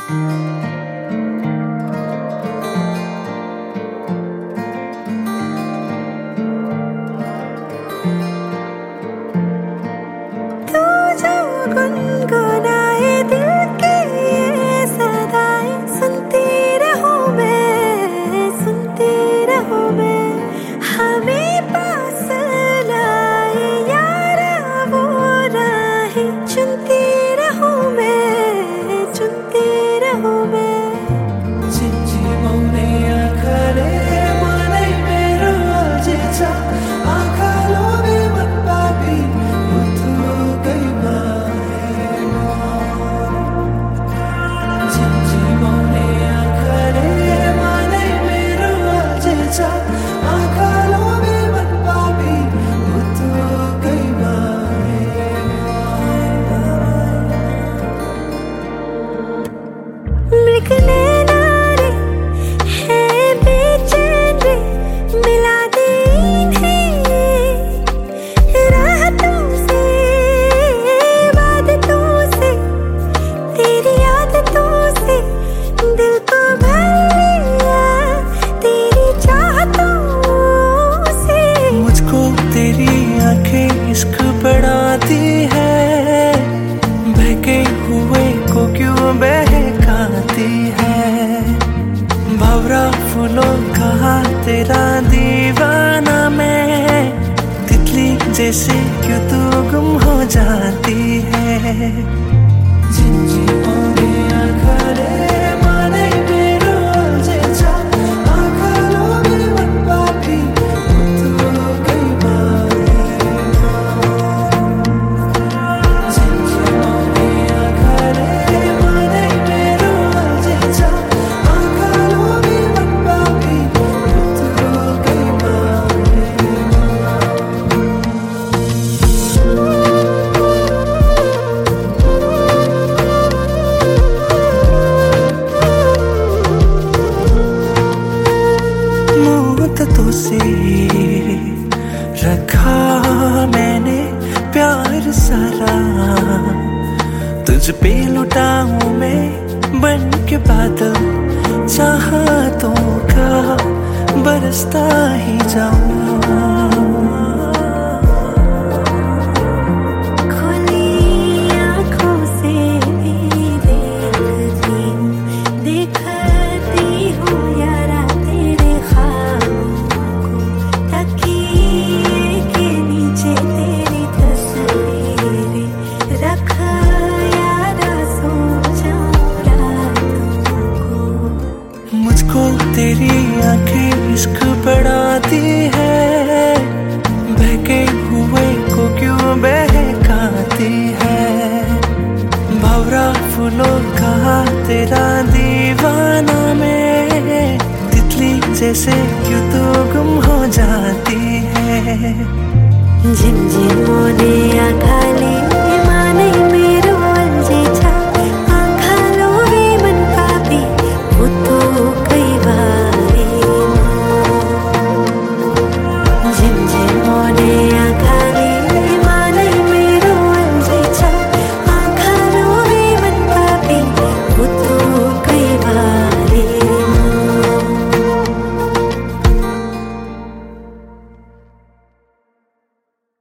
गुनगुनाए दिल की ये सदाएं सुनती रहूं मैं हमें पास लाए यार वो राहें चुनती रहूं मैं चिंची मौने आखले माने मेरो अल्झेछ आँखालो में मन पापी उठु गई चिंची मौने आखले माने मेरो अल्झेछ आँखालो में मन पापी उठु गई मृगने नारे है बेचैन रे मिला दे इन्हें राहतों से वादतों से तेरी आदतों से दिल को भर लिया तेरी चाहतों से। मुझको तेरी आंखें इश्क बढ़ाती है बहके हुए को क्यों बहकाती है भंवरा फूलों का तेरा दीवाना मैं तितली जैसे क्यों तू गुम हो जाती है जिंजी मोरे आँखले माने मेरो अल्झेछ आँखालो में मन पापी उठु गई जिंजी मोरे आँखले माने मेरो अल्झेछ आँखालो में मन पापी उठु गई मुद्दतों से रखा मैंने प्यार सारा तुझ पे लुटाऊं मैं बन के बादल चाहतों का बरसता ही जाऊं मुझको तेरी आंखें इश्क बढ़ाती है बहके हुए को क्यों बहकाती है भंवरा फूलों का तेरा दीवाना मैं तितली जैसे क्यों तू गुम हो जाती है झिमझिम मोने आँखले